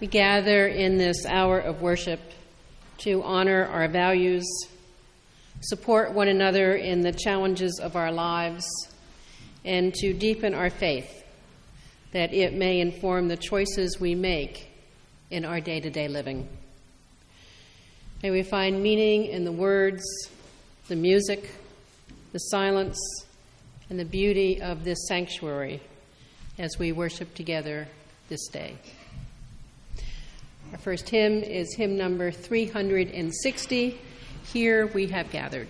We gather in this hour of worship to honor our values, support one another in the challenges of our lives, and to deepen our faith that it may inform the choices we make in our day-to-day living. May we find meaning in the words, the music, the silence, and the beauty of this sanctuary as we worship together this day. Our first hymn is hymn number 360, Here We Have Gathered.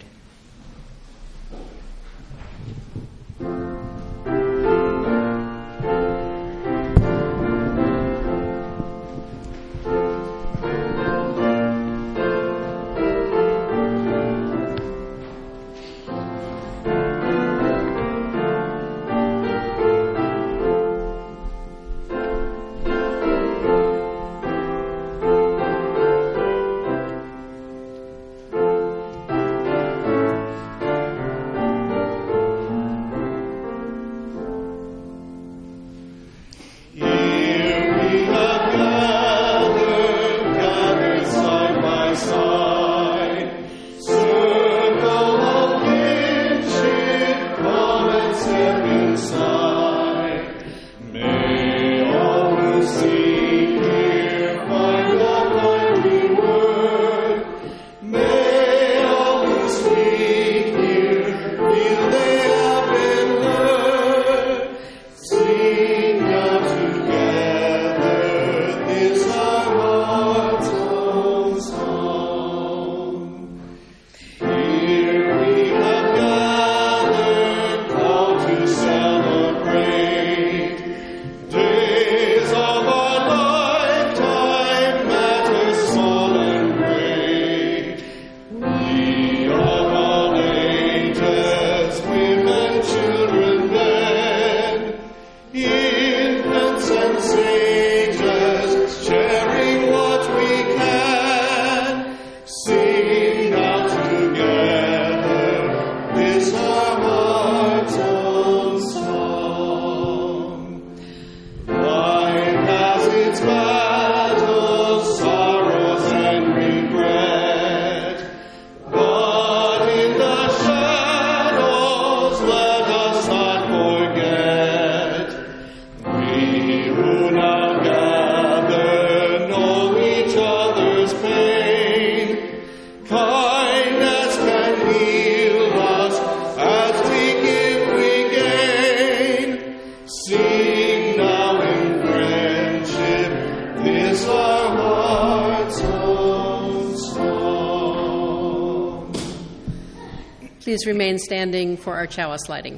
Please remain standing for our chalice lighting.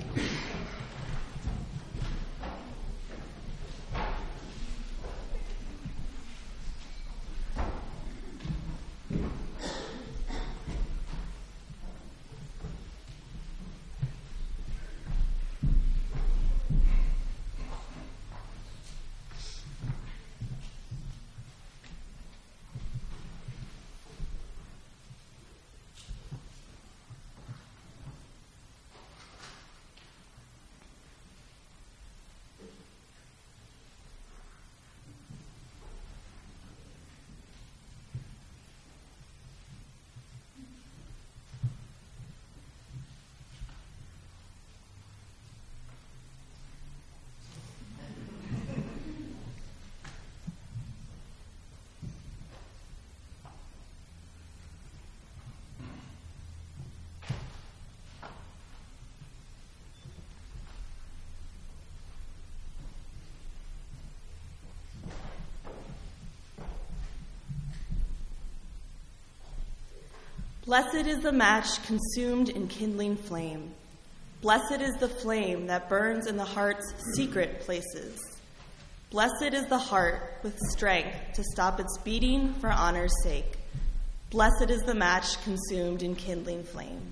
Blessed is the match consumed in kindling flame. Blessed is the flame that burns in the heart's secret places. Blessed is the heart with strength to stop its beating for honor's sake. Blessed is the match consumed in kindling flame.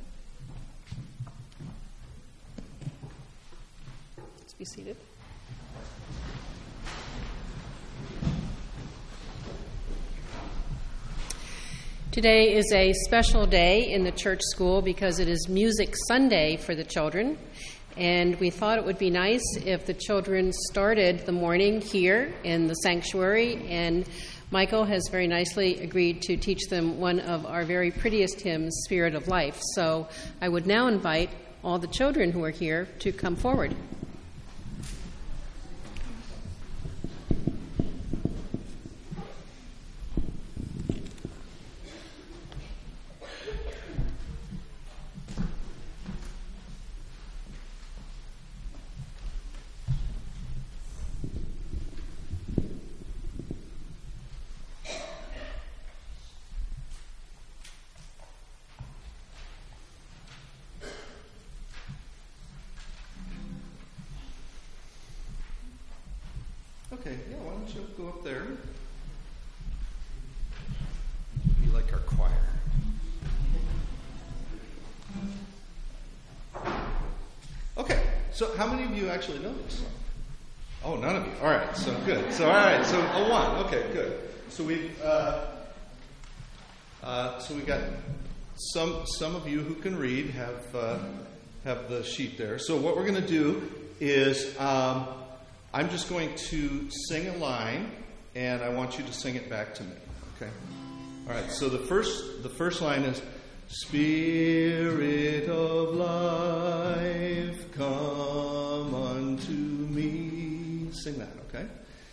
Let's be seated. Today is a special day in the church school because it is Music Sunday for the children, And we thought it would be nice if the children started the morning here in the sanctuary, and Michael has very nicely agreed to teach them one of our very prettiest hymns, Spirit of Life. So I would now invite all the children who are here to come forward. Okay, yeah, why don't you go up there? Be like our choir. Okay, so how many of you actually know this song? Oh, none of you. All right, so good. So, all right, so a one. Okay, good. So we got some of you who can read have the sheet there. So what we're going to do is I'm just going to sing a line, and I want you to sing it back to me. Okay. All right. So the first line is, Spirit of life, come unto me. Sing that. Okay.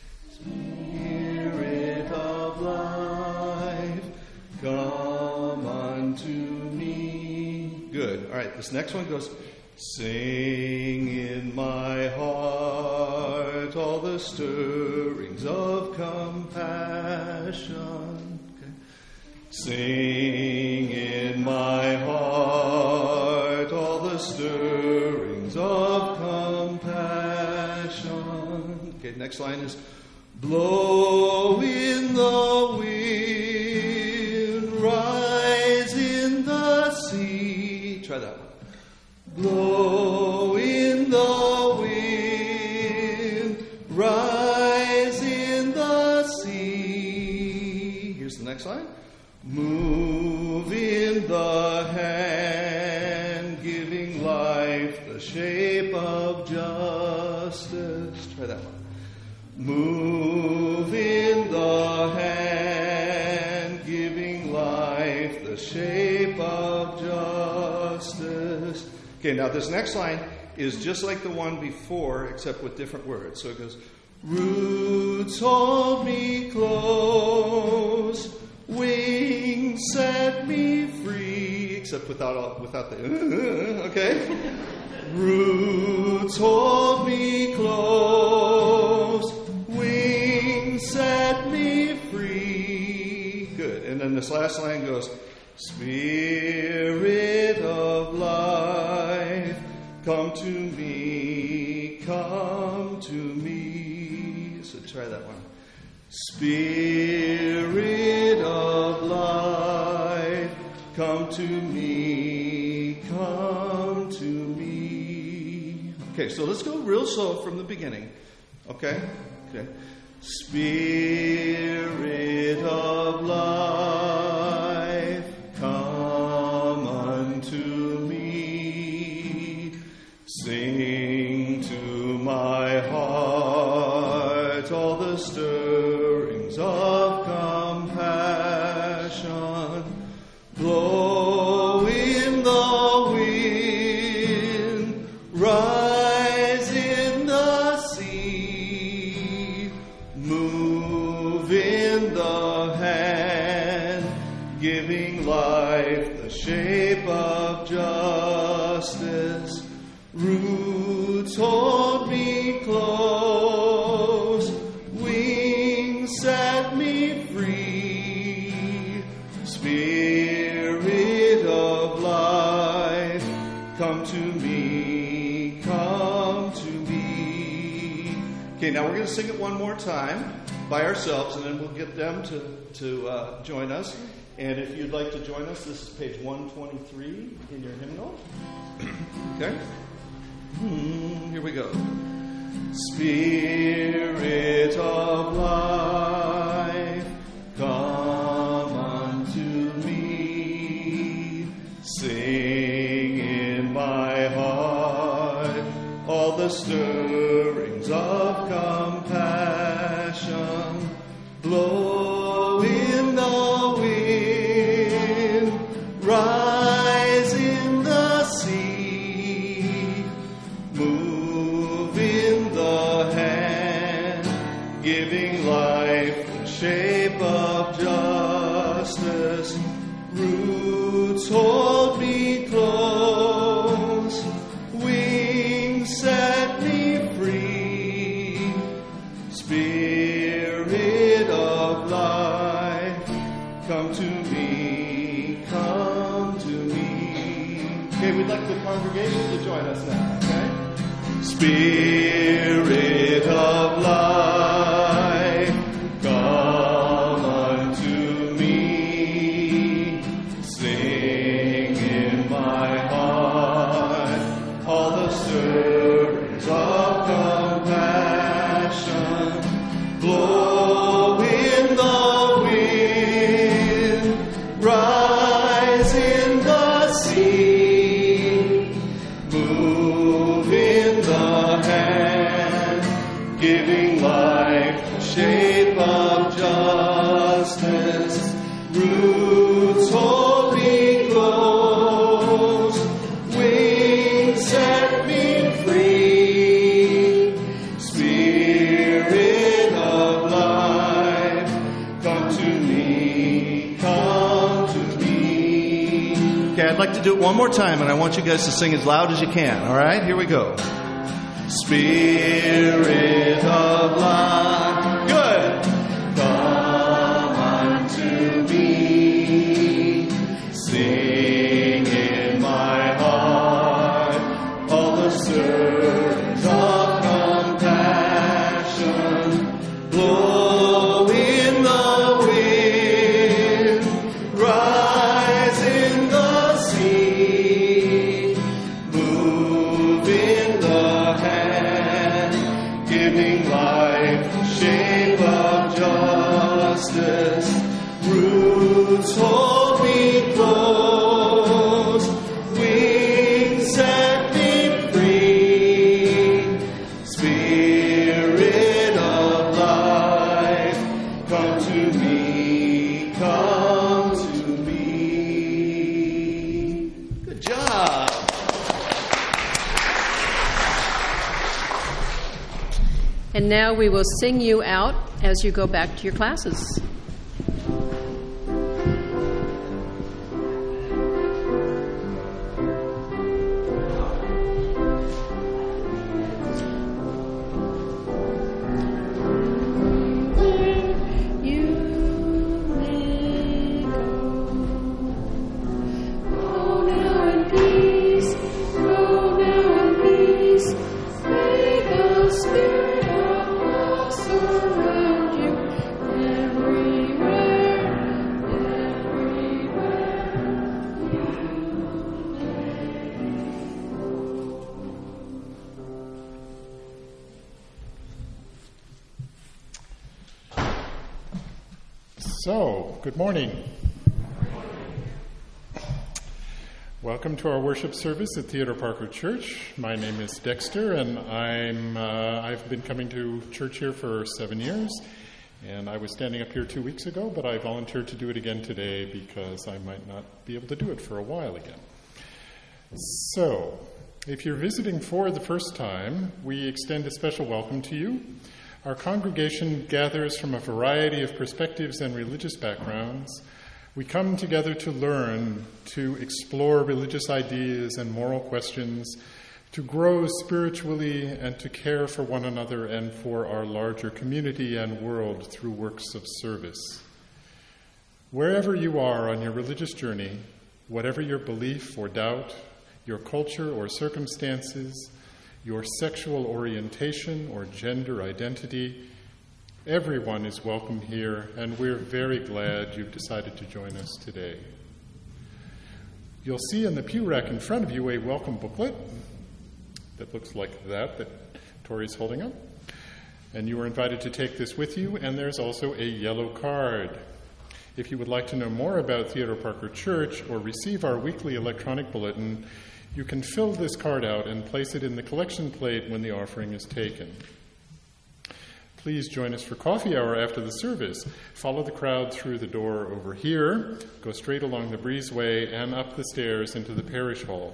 Spirit of life, come unto me. Good. All right. This next one goes, sing in my heart all the stirrings of compassion. Okay. Sing in my heart all the stirrings of compassion. Okay, next line is, blow in the wind, rise in the sea. Try that one. Blow in the wind, rise in the sea. Here's the next line. Move in the hand, giving life the shape of justice. Try that one. Move in the hand, giving life the shape of justice. Okay, now this next line is just like the one before, except with different words. So it goes, roots hold me close, wings set me free, except without the, okay? Roots hold me close, wings set me free. Good. And then this last line goes, Spirit of life, come to me, come to me. So try that one. Spirit of life, come to me, come to me. Okay, so let's go real slow from the beginning. Okay? Okay. Spirit of life, come unto me, sing to my heart all the stirrings of compassion, blow in the wind, rise in the sea, move in the hand, giving life the shape of justice. Roots hold me close, wings set me free. Spirit of life, come to me, come to me. Okay, now we're going to sing it one more time by ourselves, and then we'll get them to join us. And if you'd like to join us, this is page 123 in your hymnal. Okay? Here we go. Spirit of life, come unto me. Sing in my heart the stirrings of compassion blow in the wind, rise in the sea, move in the hand, giving life the shape of justice. Roots hold me close, wings set me free. Spirit of life, come to me, come to me. Okay, we'd like the congregation to join us now, okay? Spirit of life, come unto me. Sing in my heart all the stirrings of compassion. Blow in the wind, rise in the sea, move in the hand, giving life the shape of justice. Roots hold me close, wings set me free. Spirit of life, come to me, come to me. Okay, I'd like to do it one more time, and I want you guys to sing as loud as you can, all right? Here we go. Spirit of life. Good. Come unto me. Sing in my heart all the stirrings of compassion. Blow in the wind, rise in the sea, move in the hand, giving life the shape of justice. Roots hold me close, wings set me free. Spirit of life, come to me, come to me. Good job. And now we will sing you out as you go back to your classes. So, good morning. Welcome to our worship service at Theodore Parker Church. My name is Dexter, and I've been coming to church here for 7 years. And I was standing up here 2 weeks ago, but I volunteered to do it again today because I might not be able to do it for a while again. So, if you're visiting for the first time, we extend a special welcome to you. Our congregation gathers from a variety of perspectives and religious backgrounds. We come together to learn, to explore religious ideas and moral questions, to grow spiritually, and to care for one another and for our larger community and world through works of service. Wherever you are on your religious journey, whatever your belief or doubt, your culture or circumstances, your sexual orientation or gender identity, everyone is welcome here, and we're very glad you've decided to join us today. You'll see in the pew rack in front of you a welcome booklet that looks like that Tori's holding up. And you are invited to take this with you, and there's also a yellow card. If you would like to know more about Theodore Parker Church or receive our weekly electronic bulletin, You can fill this card out and place it in the collection plate when the offering is taken. Please join us for coffee hour after the service. Follow the crowd through the door over here, go straight along the breezeway and up the stairs into the parish hall.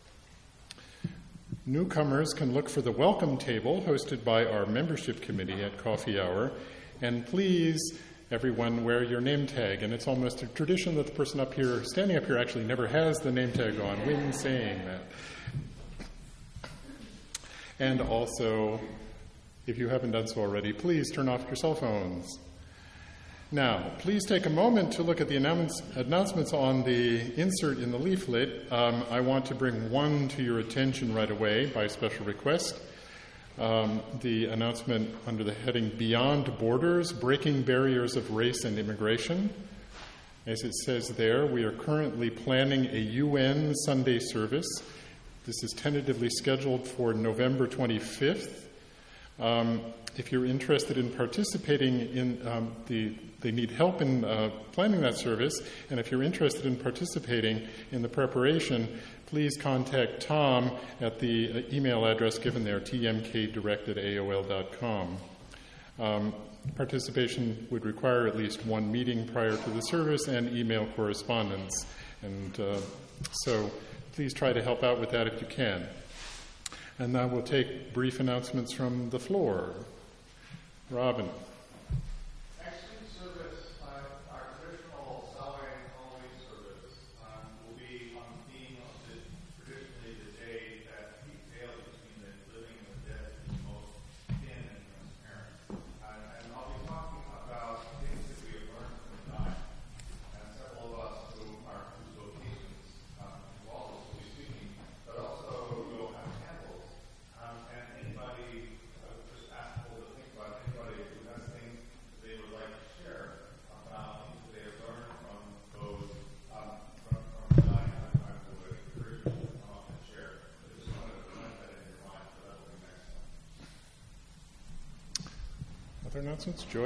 Newcomers can look for the welcome table hosted by our membership committee at coffee hour, and please, everyone, wear your name tag. And it's almost a tradition that the person up here, standing up here, actually never has the name tag on when saying that. And also, if you haven't done so already, please turn off your cell phones. Now, please take a moment to look at the announcements on the insert in the leaflet. I want to bring one to your attention right away by special request. The announcement under the heading Beyond Borders, Breaking Barriers of Race and Immigration. As it says there, we are currently planning a UN Sunday service. This is tentatively scheduled for November 25th. If you're interested in participating in they need help in planning that service, and if you're interested in participating in the preparation, please contact Tom at the email address given there, tmkdirect@aol.com. Participation would require at least one meeting prior to the service and email correspondence, and so please try to help out with that if you can. And now we'll take brief announcements from the floor. Robin. Next week's service, our traditional Salvation Halloween service, will be on the theme of traditionally the day that the veil between the living and the dead is most thin and transparent. And I'll be talking about things that we have learned from the dying. And several of us who are whose vocations will also be speaking, but also we'll have candles. And anybody, just ask people to think about anybody who has things that they would like to share about things that they have learned from those from the dying. I would encourage people to come up and share. I just wanted to put that in your mind, so that will be next time. Other announcements? Joy?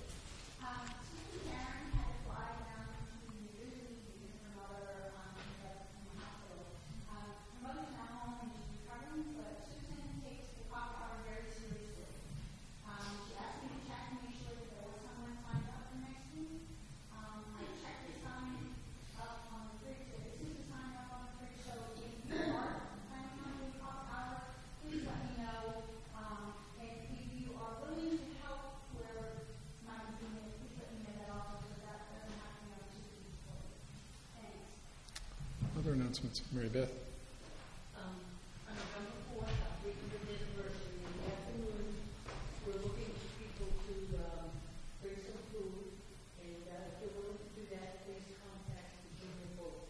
Other announcements? Mary Beth? On November 4th, our 300th anniversary in the afternoon, we're looking for people to bring some food, and if you're willing to do that, please contact Julie Bull.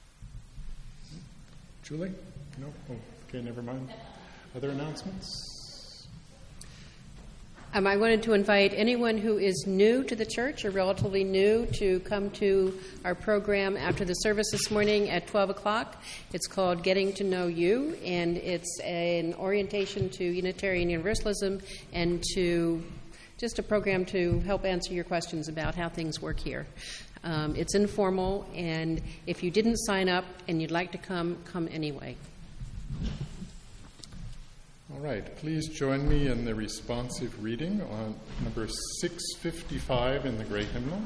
Julie? No? Oh, okay, never mind. Other announcements? I wanted to invite anyone who is new to the church or relatively new to come to our program after the service this morning at 12 o'clock. It's called Getting to Know You, and it's an orientation to Unitarian Universalism and to just a program to help answer your questions about how things work here. It's informal, and if you didn't sign up and you'd like to come anyway. All right, please join me in the responsive reading on number 655 in the Great Hymnal.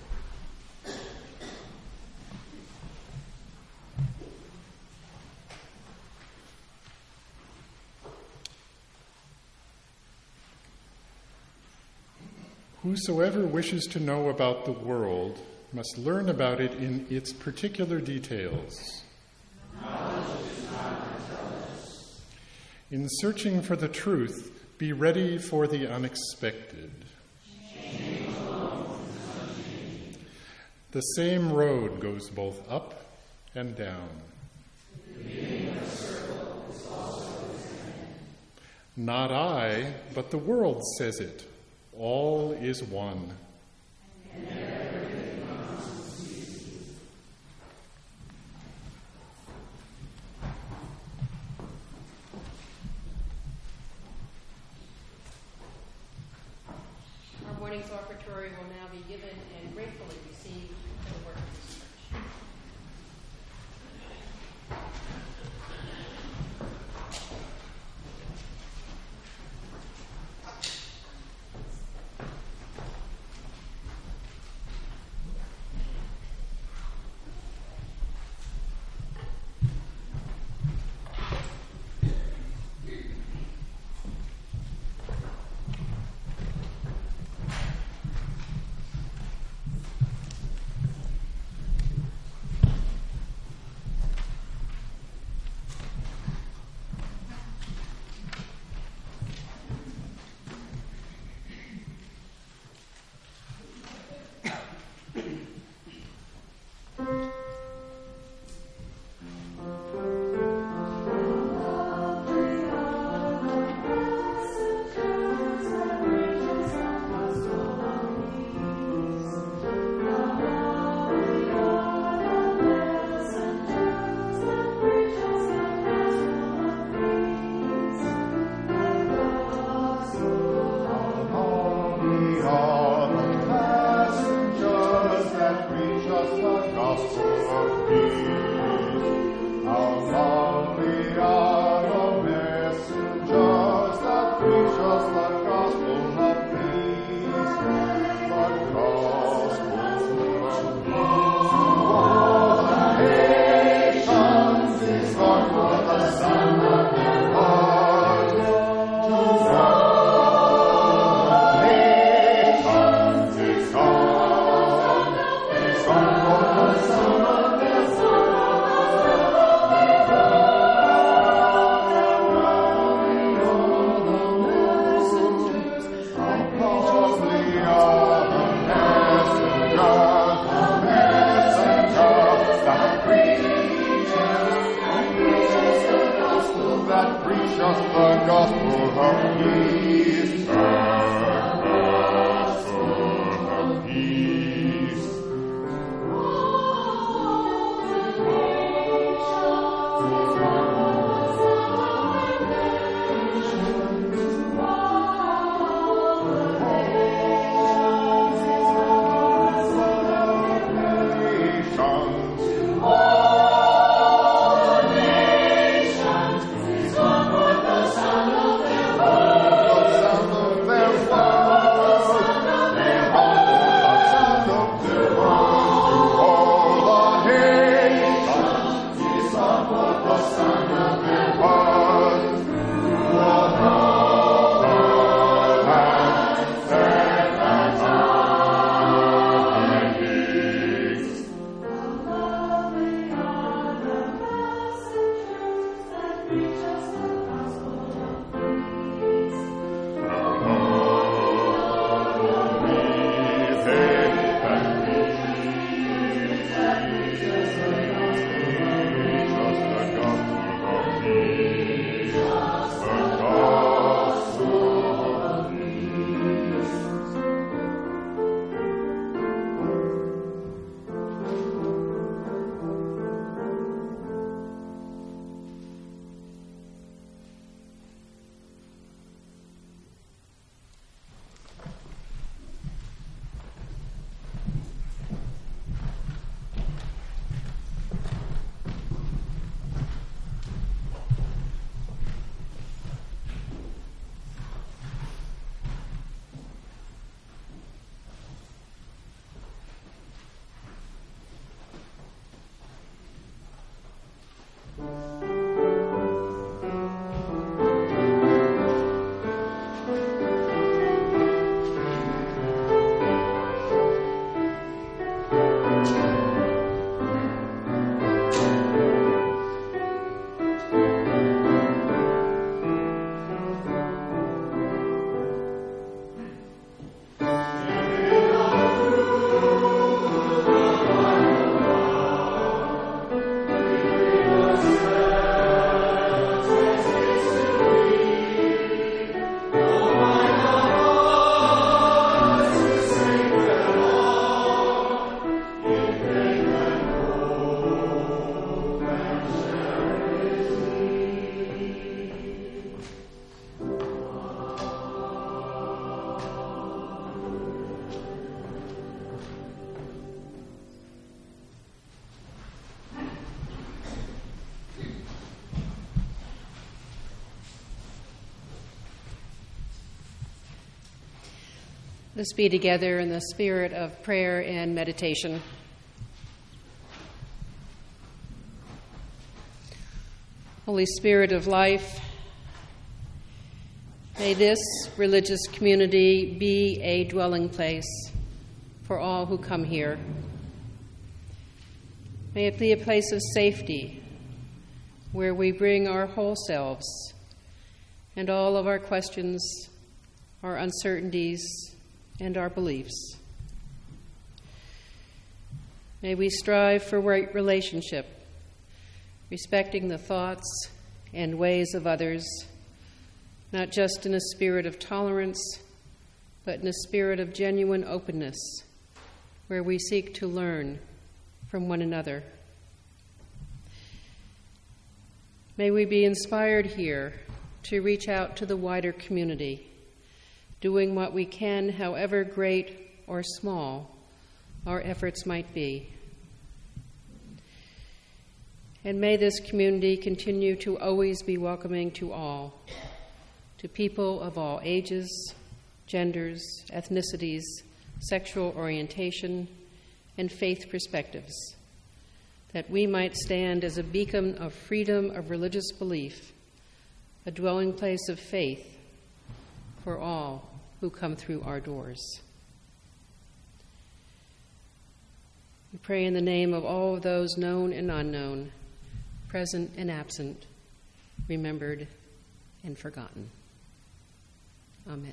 Whosoever wishes to know about the world must learn about it in its particular details. In searching for the truth, be ready for the unexpected. The same road goes both up and down. Not I, but the world says it. All is one. Morning's offertory will now be given and gratefully received for the work of this church. that preach us the gospel of peace, the gospel of peace. Let's be together in the spirit of prayer and meditation. Holy Spirit of life, may this religious community be a dwelling place for all who come here. May it be a place of safety where we bring our whole selves and all of our questions, our uncertainties, and our beliefs. May we strive for right relationship, respecting the thoughts and ways of others, not just in a spirit of tolerance, but in a spirit of genuine openness, where we seek to learn from one another. May we be inspired here to reach out to the wider community, doing what we can, however great or small our efforts might be. And may this community continue to always be welcoming to all, to people of all ages, genders, ethnicities, sexual orientation, and faith perspectives, that we might stand as a beacon of freedom of religious belief, a dwelling place of faith for all who come through our doors. We pray in the name of all of those known and unknown, present and absent, remembered and forgotten. Amen.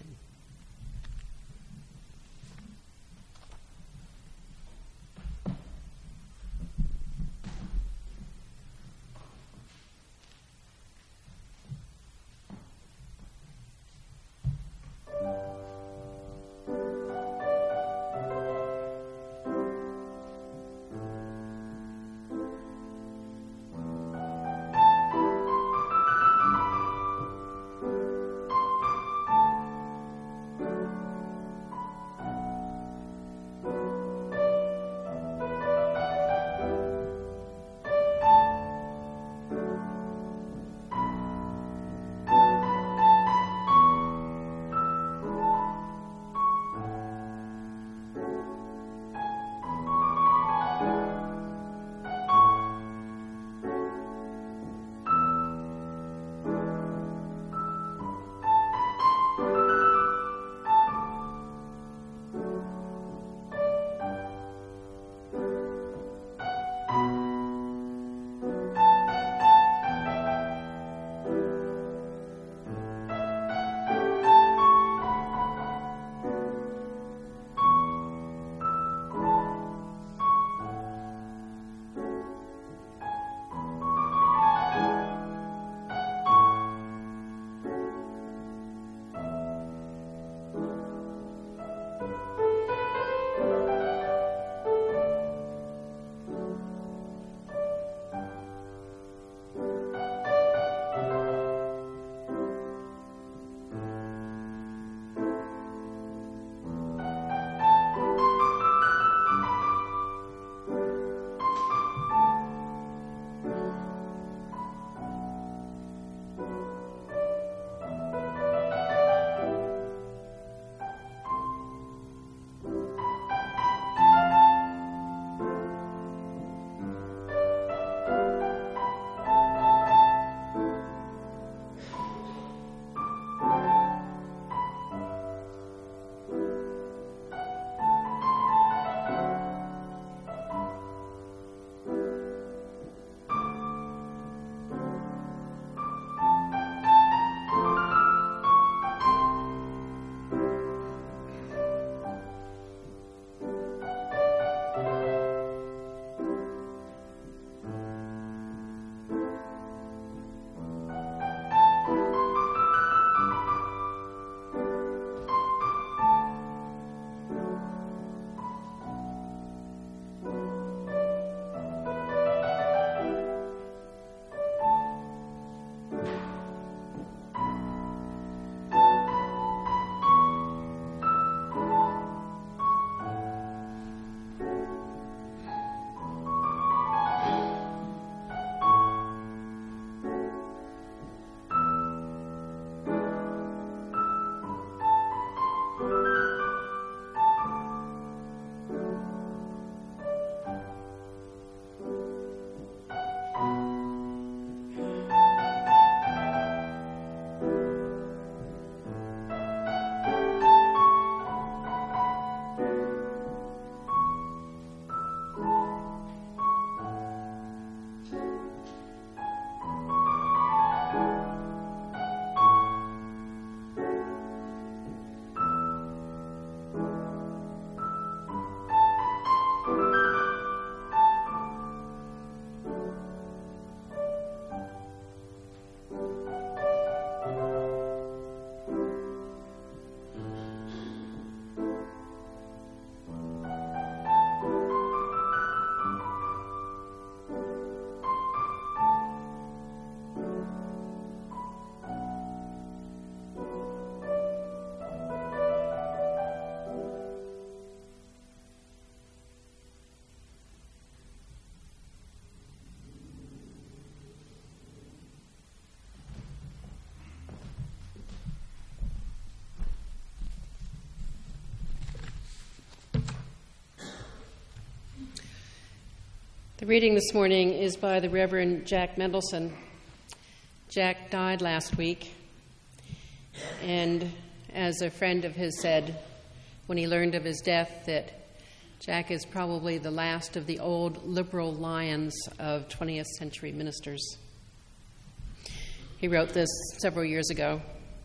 The reading this morning is by the Reverend Jack Mendelson. Jack died last week, and as a friend of his said when he learned of his death, that Jack is probably the last of the old liberal lions of 20th century ministers. He wrote this several years ago.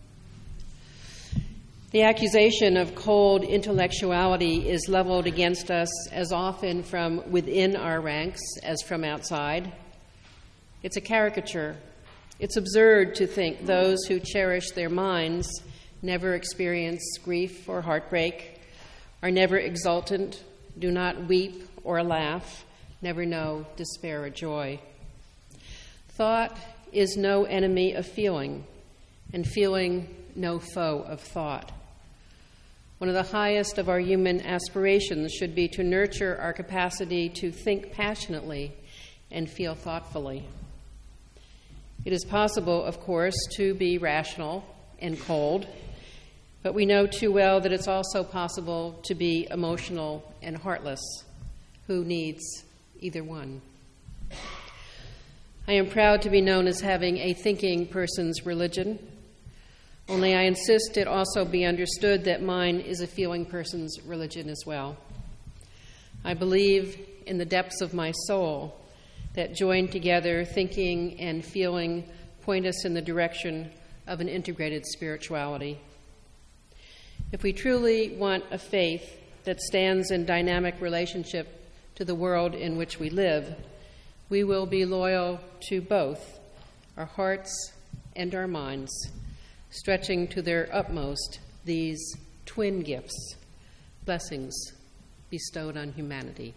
The accusation of cold intellectuality is leveled against us as often from within our ranks as from outside. It's a caricature. It's absurd to think those who cherish their minds never experience grief or heartbreak, are never exultant, do not weep or laugh, never know despair or joy. Thought is no enemy of feeling, and feeling no foe of thought. One of the highest of our human aspirations should be to nurture our capacity to think passionately and feel thoughtfully. It is possible, of course, to be rational and cold, but we know too well that it's also possible to be emotional and heartless. Who needs either one? I am proud to be known as having a thinking person's religion. Only I insist it also be understood that mine is a feeling person's religion as well. I believe in the depths of my soul that joined together, thinking and feeling point us in the direction of an integrated spirituality. If we truly want a faith that stands in dynamic relationship to the world in which we live, we will be loyal to both our hearts and our minds, stretching to their utmost these twin gifts, blessings bestowed on humanity.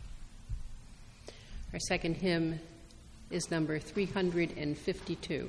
Our second hymn is number 352.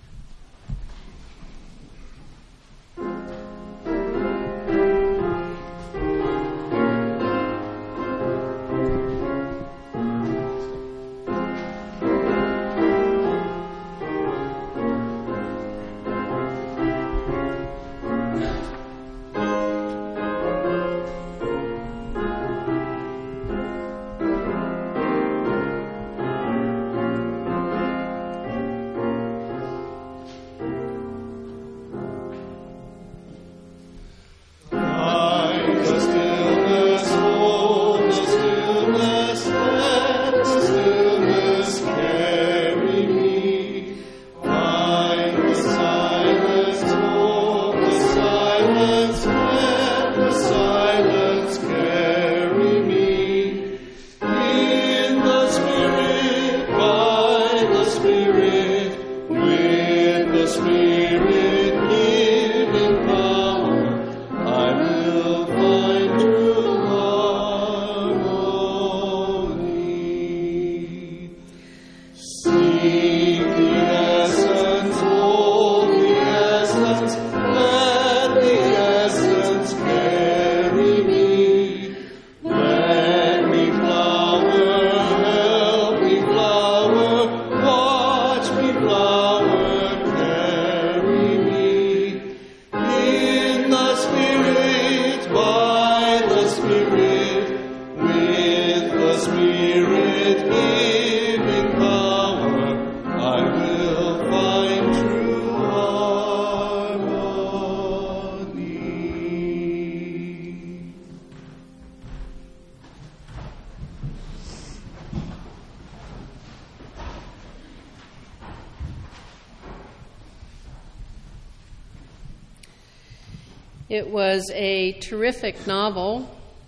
It was a terrific novel,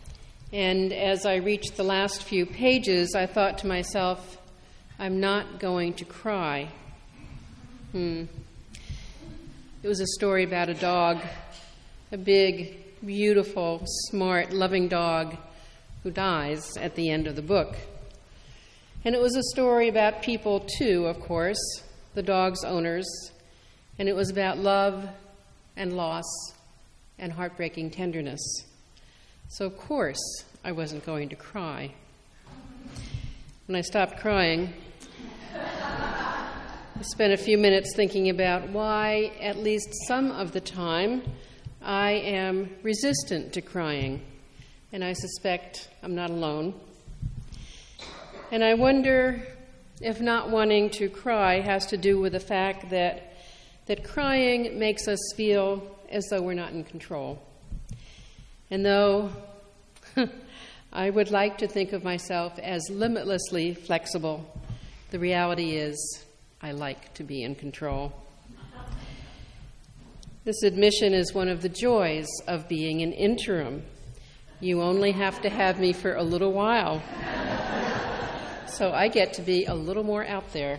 and as I reached the last few pages, I thought to myself, I'm not going to cry. It was a story about a dog, a big, beautiful, smart, loving dog who dies at the end of the book. And it was a story about people, too, of course, the dog's owners, and it was about love and loss and heartbreaking tenderness. So, of course, I wasn't going to cry. When I stopped crying, I spent a few minutes thinking about why, at least some of the time, I am resistant to crying, and I suspect I'm not alone. And I wonder if not wanting to cry has to do with the fact that crying makes us feel as though we're not in control. And though I would like to think of myself as limitlessly flexible, the reality is I like to be in control. This admission is one of the joys of being an interim. You only have to have me for a little while, so I get to be a little more out there.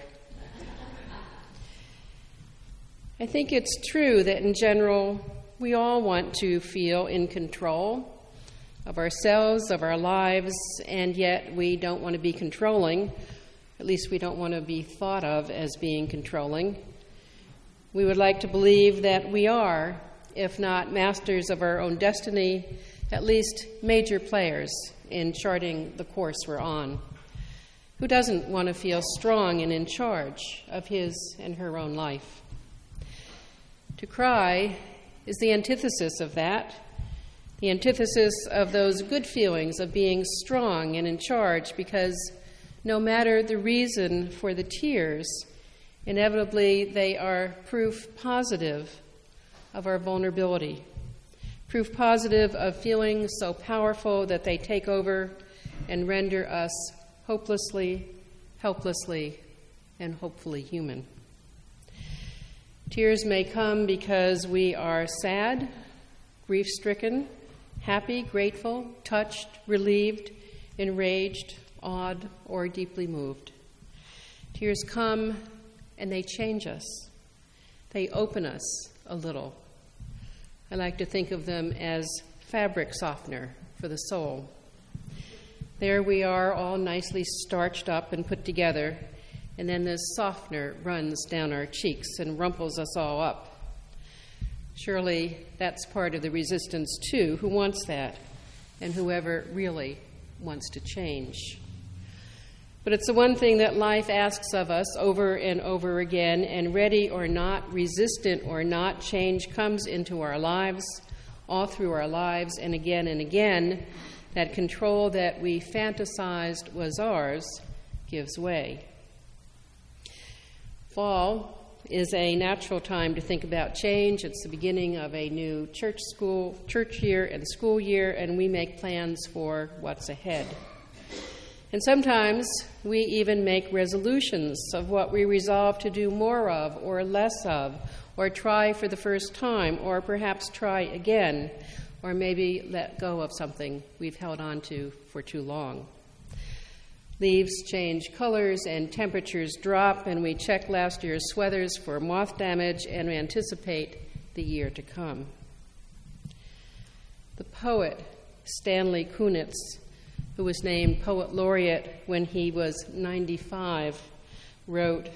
I think it's true that in general, we all want to feel in control of ourselves, of our lives, and yet we don't want to be controlling. At least we don't want to be thought of as being controlling. We would like to believe that we are, if not masters of our own destiny, at least major players in charting the course we're on. Who doesn't want to feel strong and in charge of his and her own life? To cry is the antithesis of that, the antithesis of those good feelings of being strong and in charge, because no matter the reason for the tears, inevitably they are proof positive of our vulnerability, proof positive of feeling so powerful that they take over and render us hopelessly, helplessly, and hopefully human. Tears may come because we are sad, grief-stricken, happy, grateful, touched, relieved, enraged, awed, or deeply moved. Tears come and they change us. They open us a little. I like to think of them as fabric softener for the soul. There we are, all nicely starched up and put together, and then this softener runs down our cheeks and rumples us all up. Surely that's part of the resistance, too. Who wants that? And whoever really wants to change. But it's the one thing that life asks of us over and over again, and ready or not, resistant or not, change comes into our lives, all through our lives, and again, that control that we fantasized was ours gives way. Fall is a natural time to think about change. It's the beginning of a new church year and school year, and we make plans for what's ahead. And sometimes we even make resolutions of what we resolve to do more of or less of, or try for the first time, or perhaps try again, or maybe let go of something we've held on to for too long. Leaves change colors and temperatures drop, and we check last year's sweaters for moth damage and anticipate the year to come. The poet Stanley Kunitz, who was named Poet Laureate when he was 95, wrote,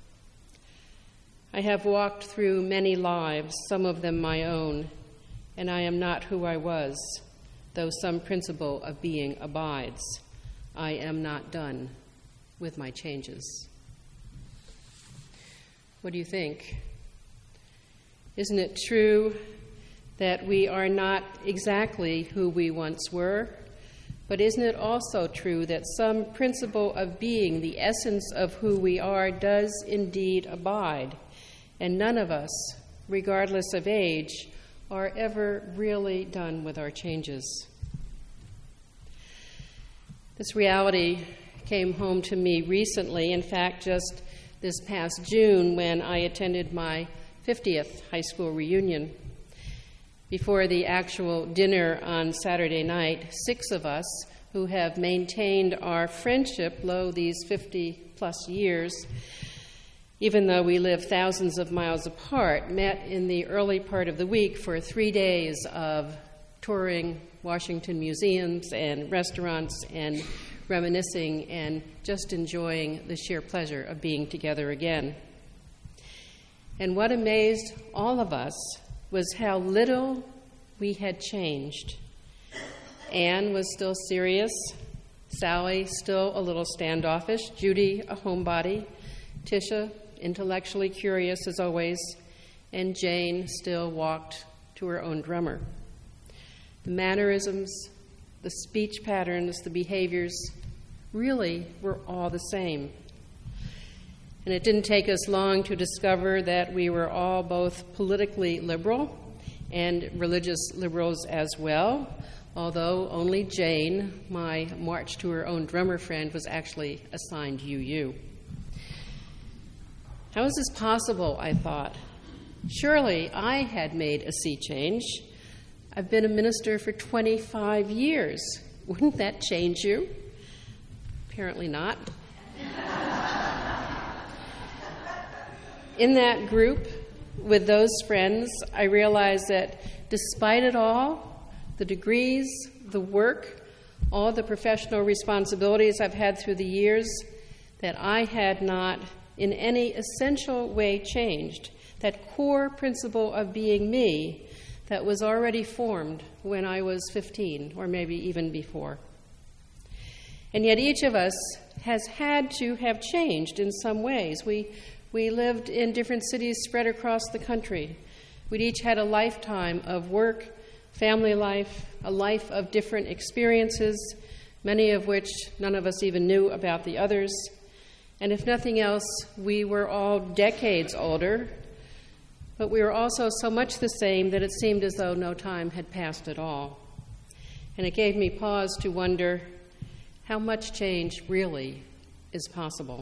"I have walked through many lives, some of them my own, and I am not who I was, though some principle of being abides. I am not done with my changes." What do you think? Isn't it true that we are not exactly who we once were? But isn't it also true that some principle of being, the essence of who we are, does indeed abide, and none of us, regardless of age, are ever really done with our changes? This reality came home to me recently, in fact, just this past June when I attended my 50th high school reunion. Before the actual dinner on Saturday night, 6 of us who have maintained our friendship these 50-plus years, even though we live thousands of miles apart, met in the early part of the week for 3 days of touring Washington museums and restaurants and reminiscing and just enjoying the sheer pleasure of being together again. And what amazed all of us was how little we had changed. Anne was still serious, Sally still a little standoffish, Judy a homebody, Tisha intellectually curious as always, and Jane still walked to her own drummer. The mannerisms, the speech patterns, the behaviors really were all the same. And it didn't take us long to discover that we were all both politically liberal and religious liberals as well, although only Jane, my March to Her Own drummer friend, was actually assigned UU. How is this possible, I thought? Surely I had made a sea change. I've been a minister for 25 years. Wouldn't that change you? Apparently not. In that group, with those friends, I realized that despite it all, the degrees, the work, all the professional responsibilities I've had through the years, that I had not in any essential way changed that core principle of being me that was already formed when I was 15, or maybe even before. And yet each of us has had to have changed in some ways. We lived in different cities spread across the country. We'd each had a lifetime of work, family life, a life of different experiences, many of which none of us even knew about the others. And if nothing else, we were all decades older, but we were also so much the same that it seemed as though no time had passed at all. And it gave me pause to wonder how much change really is possible.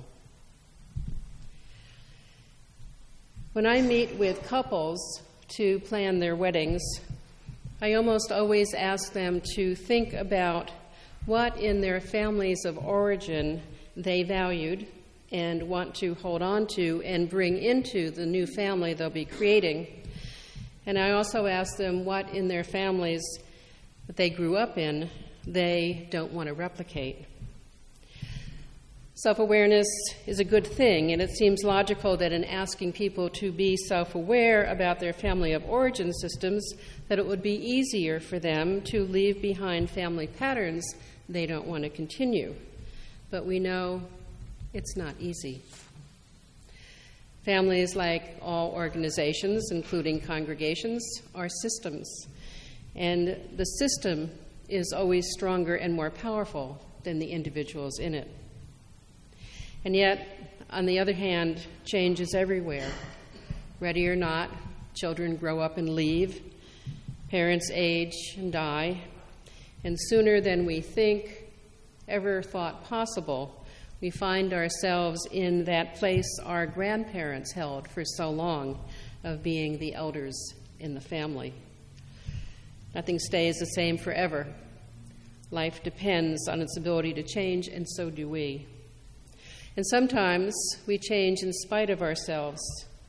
When I meet with couples to plan their weddings, I almost always ask them to think about what in their families of origin they valued and want to hold on to and bring into the new family they'll be creating. And I also ask them what in their families that they grew up in they don't want to replicate. Self-awareness is a good thing, and it seems logical that in asking people to be self-aware about their family of origin systems, that it would be easier for them to leave behind family patterns they don't want to continue. But we know it's not easy. Families, like all organizations, including congregations, are systems, and the system is always stronger and more powerful than the individuals in it. And yet, on the other hand, change is everywhere. Ready or not, children grow up and leave, parents age and die, and sooner than we ever thought possible, we find ourselves in that place our grandparents held for so long of being the elders in the family. Nothing stays the same forever. Life depends on its ability to change, and so do we. And sometimes we change in spite of ourselves.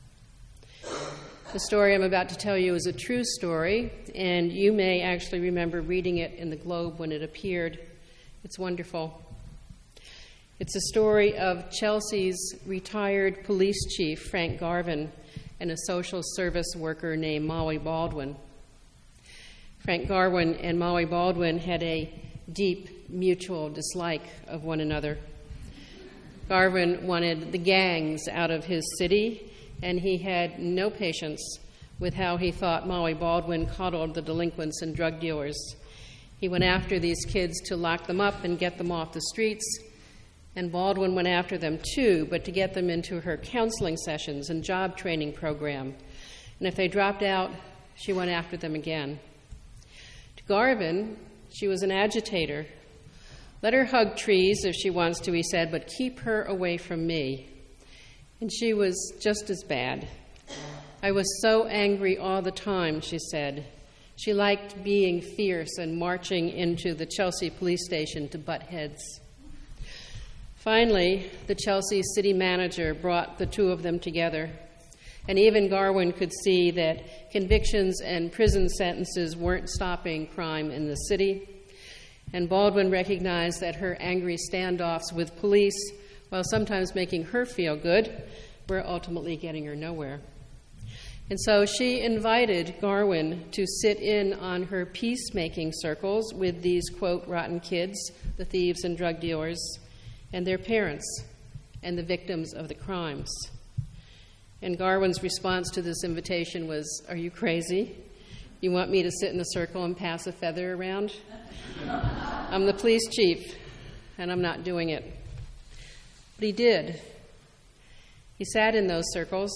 The story I'm about to tell you is a true story, and you may actually remember reading it in the Globe when it appeared. It's wonderful. It's a story of Chelsea's retired police chief, Frank Garvin, and a social service worker named Molly Baldwin. Frank Garvin and Molly Baldwin had a deep mutual dislike of one another. Garvin wanted the gangs out of his city, and he had no patience with how he thought Molly Baldwin coddled the delinquents and drug dealers. He went after these kids to lock them up and get them off the streets, and Baldwin went after them too, but to get them into her counseling sessions and job training program. And if they dropped out, she went after them again. To Garvin, she was an agitator. Let her hug trees if she wants to, he said, but keep her away from me. And she was just as bad. I was so angry all the time, she said. She liked being fierce and marching into the Chelsea police station to butt heads. Finally, the Chelsea city manager brought the two of them together, and even Garvin could see that convictions and prison sentences weren't stopping crime in the city. And Baldwin recognized that her angry standoffs with police, while sometimes making her feel good, were ultimately getting her nowhere. And so she invited Garvin to sit in on her peacemaking circles with these, quote, rotten kids, the thieves and drug dealers, and their parents, and the victims of the crimes. And Garvin's response to this invitation was, "Are you crazy? You want me to sit in a circle and pass a feather around? I'm the police chief. and I'm not doing it. But he did. He sat in those circles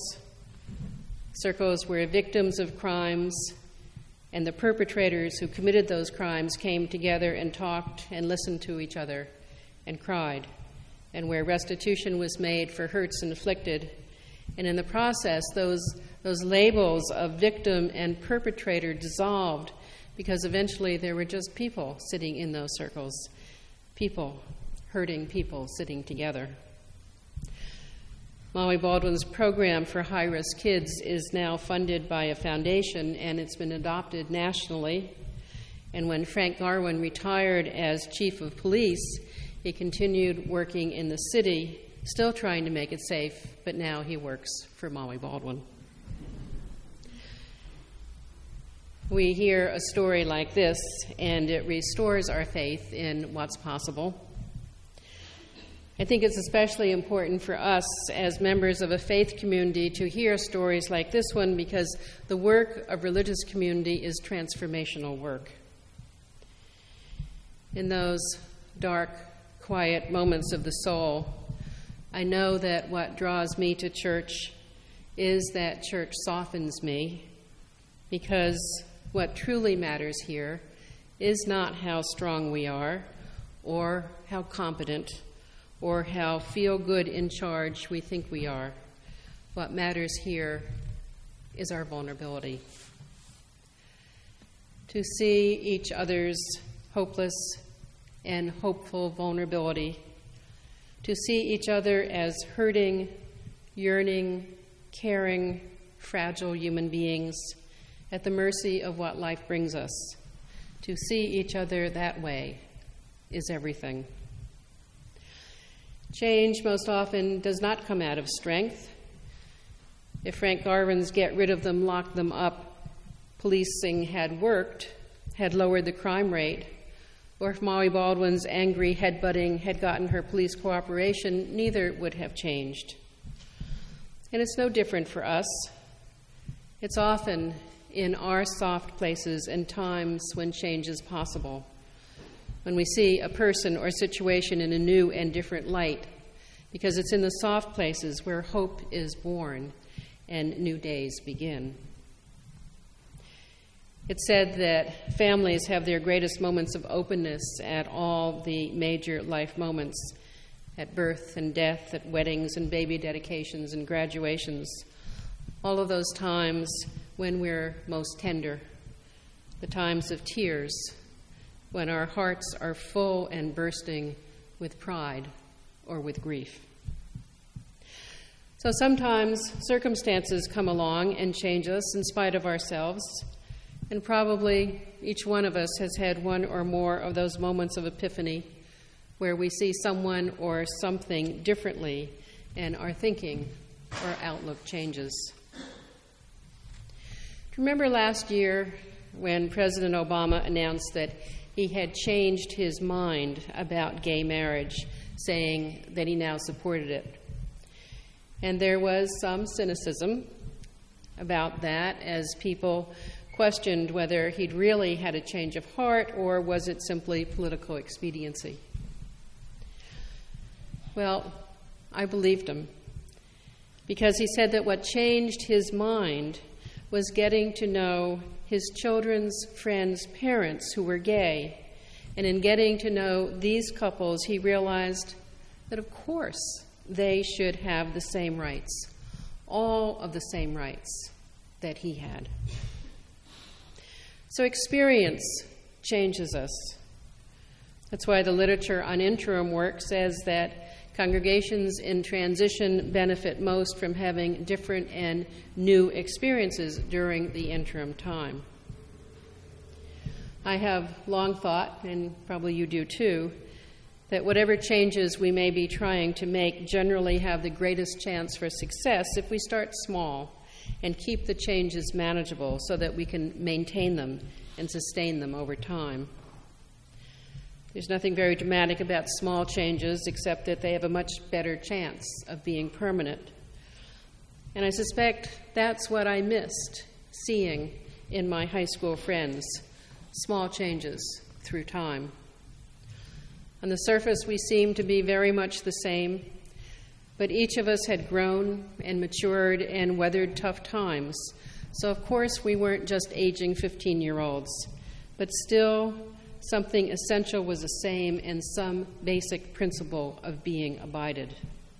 where victims of crimes and the perpetrators who committed those crimes came together and talked and listened to each other and cried, and where restitution was made for hurts inflicted. And in the process, those labels of victim and perpetrator dissolved, because eventually there were just people sitting in those circles, people, hurting people sitting together. Molly Baldwin's program for high-risk kids is now funded by a foundation, and it's been adopted nationally. And when Frank Garwin retired as chief of police, he continued working in the city, still trying to make it safe, but now he works for Molly Baldwin. We hear a story like this, and it restores our faith in what's possible. I think it's especially important for us as members of a faith community to hear stories like this one, because the work of religious community is transformational work. In those dark, quiet moments of the soul, I know that what draws me to church is that church softens me, because what truly matters here is not how strong we are, or how competent, or how feel-good in charge we think we are. What matters here is our vulnerability. To see each other's hopeless and hopeful vulnerability, to see each other as hurting, yearning, caring, fragile human beings at the mercy of what life brings us. To see each other that way is everything. Change most often does not come out of strength. If Frank Garvin's get rid of them, lock them up policing had worked, had lowered the crime rate, or if Molly Baldwin's angry headbutting had gotten her police cooperation, neither would have changed. And it's no different for us. It's often in our soft places and times when change is possible, when we see a person or situation in a new and different light, because it's in the soft places where hope is born and new days begin. It's said that families have their greatest moments of openness at all the major life moments, at birth and death, at weddings and baby dedications and graduations, all of those times when we're most tender, the times of tears, when our hearts are full and bursting with pride or with grief. So sometimes circumstances come along and change us in spite of ourselves, and probably each one of us has had one or more of those moments of epiphany where we see someone or something differently and our thinking or outlook changes. Do you remember last year when President Obama announced that he had changed his mind about gay marriage, saying that he now supported it? And there was some cynicism about that as people questioned whether he'd really had a change of heart or was it simply political expediency. Well, I believed him, because he said that what changed his mind was getting to know his children's friends' parents who were gay. And in getting to know these couples, he realized that, of course, they should have the same rights, all of the same rights that he had. So experience changes us. That's why the literature on interim work says that congregations in transition benefit most from having different and new experiences during the interim time. I have long thought, and probably you do too, that whatever changes we may be trying to make generally have the greatest chance for success if we start small and keep the changes manageable so that we can maintain them and sustain them over time. There's nothing very dramatic about small changes except that they have a much better chance of being permanent. And I suspect that's what I missed seeing in my high school friends, small changes through time. On the surface, we seemed to be very much the same, but each of us had grown and matured and weathered tough times. So, of course, we weren't just aging 15-year-olds, but still something essential was the same and some basic principle of being abided.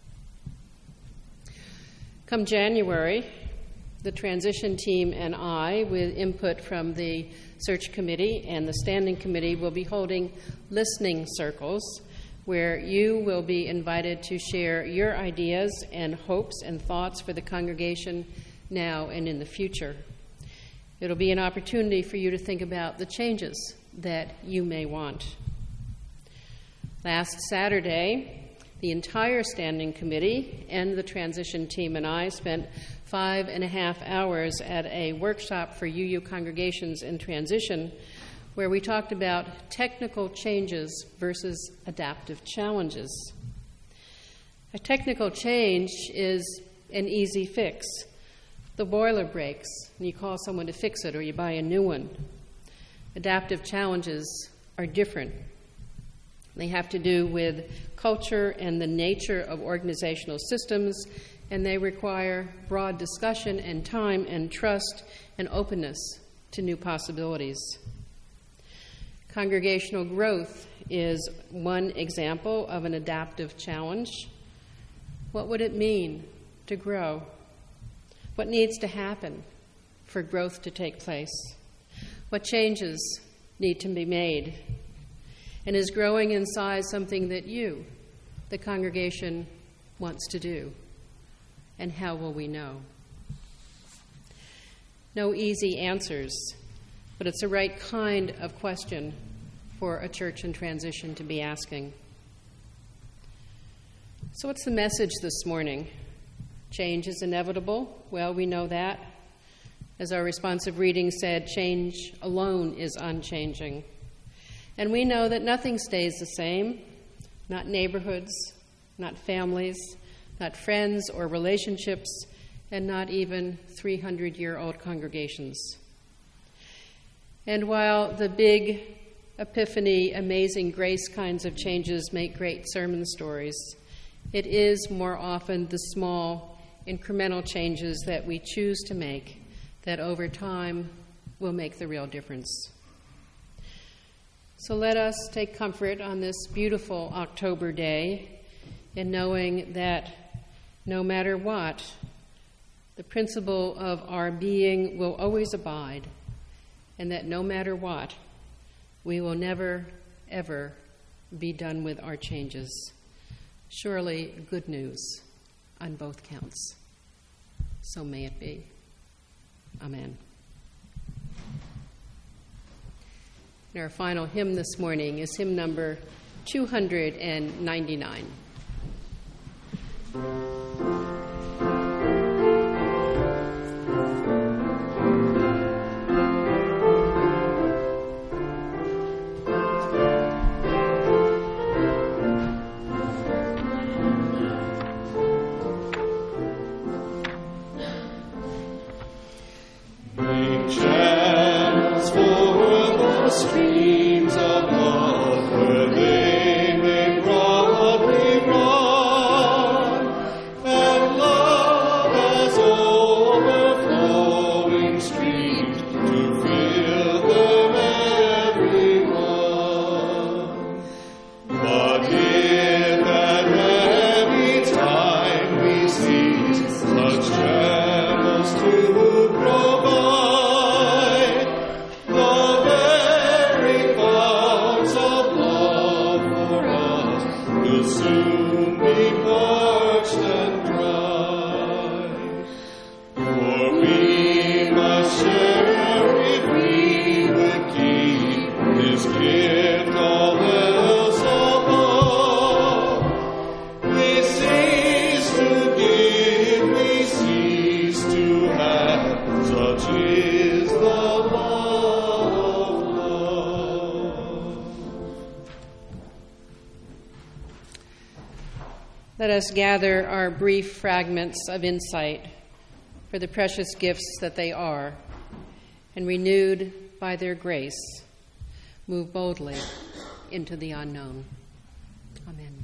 Come January, the transition team and I, with input from the search committee and the standing committee, will be holding listening circles where you will be invited to share your ideas and hopes and thoughts for the congregation now and in the future. It'll be an opportunity for you to think about the changes that you may want. Last Saturday, the entire standing committee and the transition team and I spent 5.5 hours at a workshop for UU congregations in transition where we talked about technical changes versus adaptive challenges. A technical change is an easy fix. The boiler breaks, and you call someone to fix it, or you buy a new one. Adaptive challenges are different. They have to do with culture and the nature of organizational systems, and they require broad discussion and time and trust and openness to new possibilities. Congregational growth is one example of an adaptive challenge. What would it mean to grow? What needs to happen for growth to take place? What changes need to be made? And is growing in size something that you, the congregation, wants to do? And how will we know? No easy answers, but it's the right kind of question for a church in transition to be asking. So what's the message this morning? Change is inevitable. Well, we know that. As our responsive reading said, change alone is unchanging. And we know that nothing stays the same, not neighborhoods, not families, not friends or relationships, and not even 300-year-old congregations. And while the big epiphany, amazing grace kinds of changes make great sermon stories, it is more often the small, incremental changes that we choose to make that over time will make the real difference. So let us take comfort on this beautiful October day in knowing that no matter what, the principle of our being will always abide, and that no matter what, we will never, ever be done with our changes. Surely good news on both counts. So may it be. Amen. And our final hymn this morning is hymn number 299. Streams of love where they may broadly run, and love as overflowing streams to fill them everyone. But if at any time we see such channels to provide, soon be parched and dry. For we must share if we would keep His gift all else above. We cease to give, we cease to have, such is the law of love. Let us gather our brief fragments of insight for the precious gifts that they are, and renewed by their grace, move boldly into the unknown. Amen.